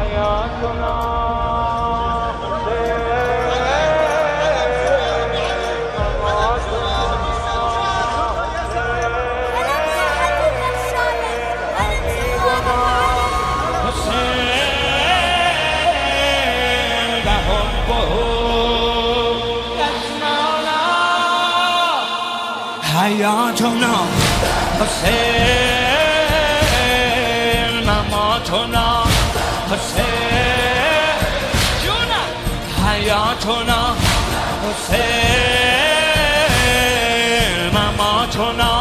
حیاتنا حسین مماتنا حسین جونم حیاتنا حسین مماتنا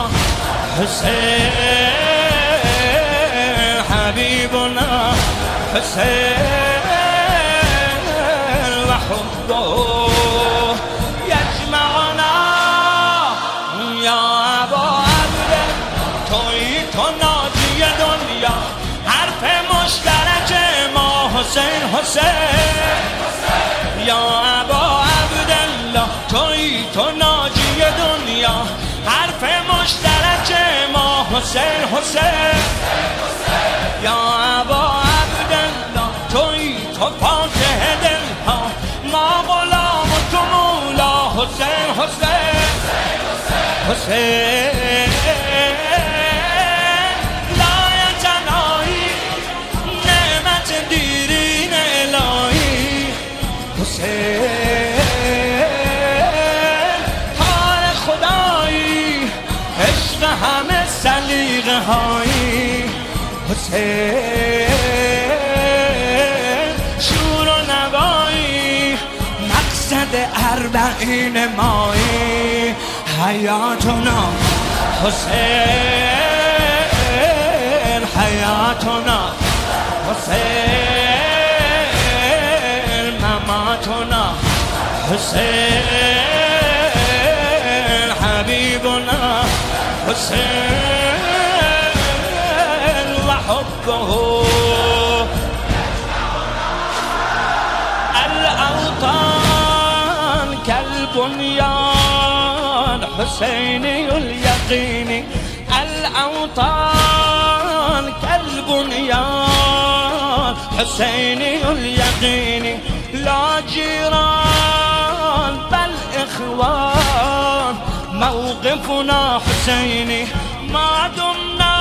حسین حبیبنا حسین و حبه یجمعنا یا ابا عبد تویی تو ناجی دنیا حرف مشترک ما حسین حسین یا ابا عبدالله تویی تو ناجی دنیا حرف مشترک ما حسین حسین یا ابا عبدالله تویی تو فاتح دلها ما غلام تو مولا حسین حسین حسین لایتنایی نعمت دیرین الهی حسین حال خدایی عشق همه سلیقه هایی حسین شور و نوایی مقصد اربعین مایی حیاتنا حسین حیاتنا حسین مماتنا حسین حبیبنا حسین و حبه الاوطان كالبنيان حسيني اليقين الأوطان كالبنيان حسيني اليقين لا جيران بل إخوان موقفنا حسيني ما دمنا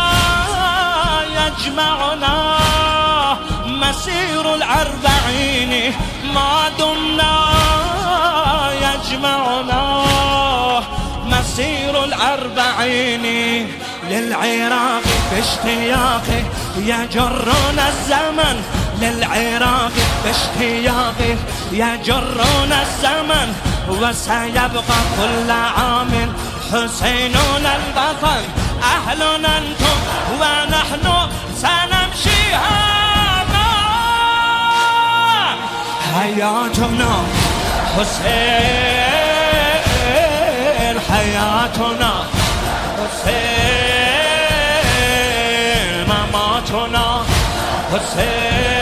يجمعنا مسير الأربعين ما دمنا يجمعنا مسير الأربعين للعراق باشتياق يجرنا الزمن للعراق باشتياق يجرنا الزمن وسيبقى كل عام حسيننا البطل أهلنا أنتم ونحن سنمشي هذا حياتنا حسين حياتنا حسين مماتنا حسين